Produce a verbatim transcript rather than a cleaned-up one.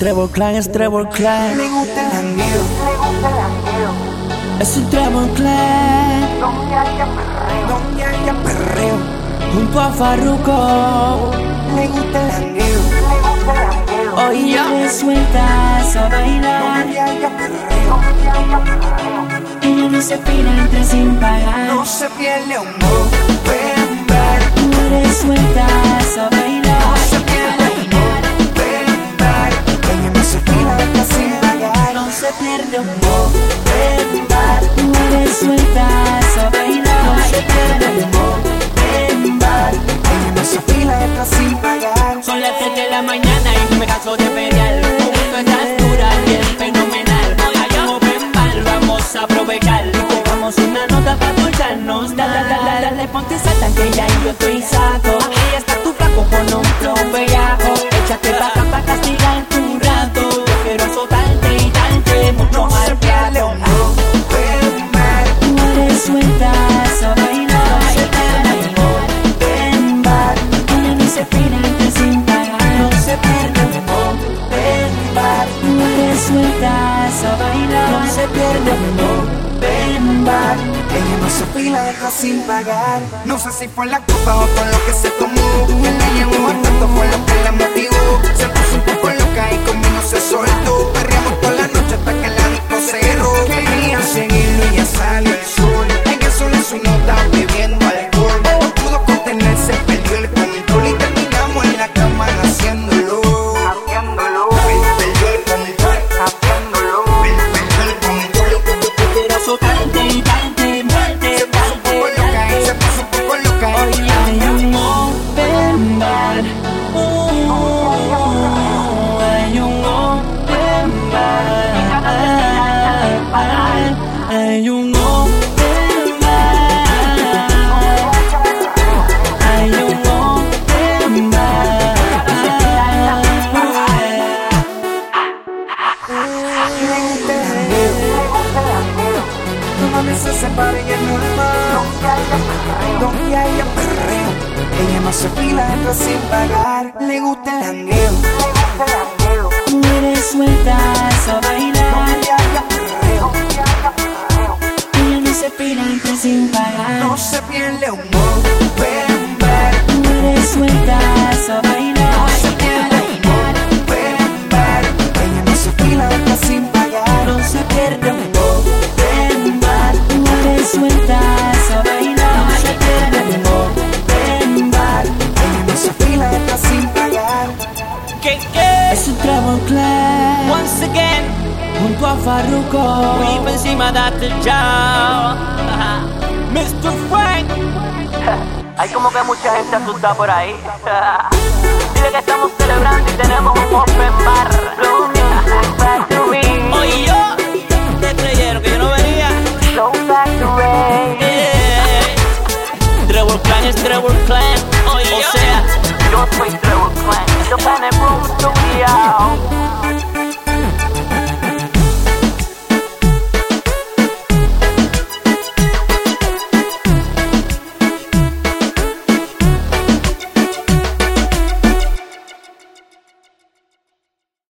Trevor Clan, es Trevor Clan. Le gusta el jangueo, Le gusta el jangueo, Es un Trevor Clan. donde haya perreo. donde haya perreo. Junto a Farruko. Le gusta el jangueo, Le gusta el jangueo, Hoy te sueltas a bailar. donde haya perreo. donde haya perreo. Ella no se pira, entra sin pagar. No se pierde un Movember. Tú eres sueltas a bailar. No se pierde un Movember. Ella no se fila, entra sin pagar. No se pierde un Movember. Tú eres sueltas a bailar. No se pierde un Movember. Ella no se fila, entra sin pagar. Son las tres de la mañana y no me canso de pelear. Tú estás dura y es fenomenal. Allá open bar, vamos a aprovechar. Llevamos una nota para soltarnos. Dale, dale, dale, ponte salta que ya yo estoy saco. Ahí está tu flaco con un flow bellaco. Échate pa' acá pa' castigar tu rato. Yo quiero azotarte y darte mucho No más se pierde plato. un Movember. Tú eres sueltas a bailar. No se pierde un Movember. Ella no se pira antes sin pagar. No se pierde un Movember. Tú eres sueltas a bailar. No se pierde un Movember. Ella no se fila, entra sin pagar. No sé si fue la copa o fue lo que se tomó. Él la llevó a tanto, fue lo que la motivó. Se puso un poco loca y conmigo se soltó. Perreamos toda la noche hasta que la disco cerró. Quería seguirlo y ya salió el sol. Ella sola en su nota bebiendo alcohol. No pudo contenerse, perdió el control. Y terminamos en la cama haciéndolo. Haciéndolo, Perdió el control. haciéndolo. Perdió el control. Quiero azotarte y darte muerte. Se puso un poco loca y se puso un poco loca. Hoy hay un Movember. Oh, hay un Movember. Hay un Movember. Hay un No mames, se separa y es normal. Donde haya perreo. Ella no se fila, entra sin pagar. Le gusta el jangueo. Tú eres sueltas a bailar. Donde haya perreo. Ella no se pira, entra sin pagar. No se pierde un Movember. Tú eres sueltas a bailar. No se pierde un Movember. Ella no se fila, entra sin pagar. No se pierde un Movember. Tú eres sueltas a bailar. No se pierde un Movember. Ella no se fila, entra sin pagar. ¿Qué, qué? Es un Trevor Clan. Once again. Junto a Farruko. Vive encima de este Joe. mister Frank. Hay como que mucha gente asustada por ahí. Dile que estamos celebrando y tenemos un open bar. Flow Factory. Oye, yo te creyeron que yo no venía. Flow Factory. Eh. Trevor Clan es Trevor Clan. Oye, o sea, Yo soy Trevor Clan. Yo Planet Room Studio.